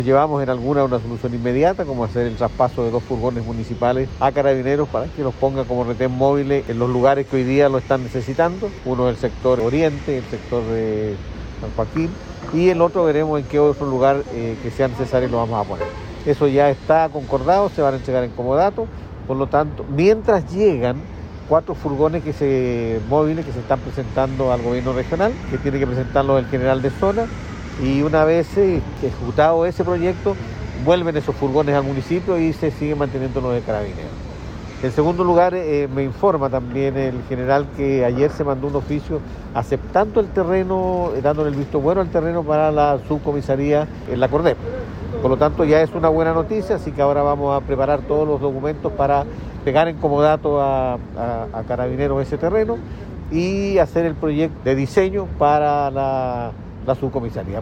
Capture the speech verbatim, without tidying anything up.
Llevamos en alguna una solución inmediata, como hacer el traspaso de dos furgones municipales a Carabineros para que los ponga como retén móviles en los lugares que hoy día lo están necesitando. Uno es el sector oriente, el sector de San Joaquín, y el otro veremos en qué otro lugar eh, que sea necesario lo vamos a poner. Eso ya está concordado, se van a entregar en comodato, por lo tanto, mientras llegan cuatro furgones que se, móviles que se están presentando al gobierno regional, que tiene que presentarlos el general de zona, y una vez eh, ejecutado ese proyecto, vuelven esos furgones al municipio y se siguen manteniendo los de Carabineros. En segundo lugar, eh, me informa también el general que ayer se mandó un oficio aceptando el terreno, eh, dándole el visto bueno al terreno para la subcomisaría en la Cordep. Por lo tanto, ya es una buena noticia, así que ahora vamos a preparar todos los documentos para pegar en comodato a, a, a Carabineros ese terreno y hacer el proyecto de diseño para la, la subcomisaría.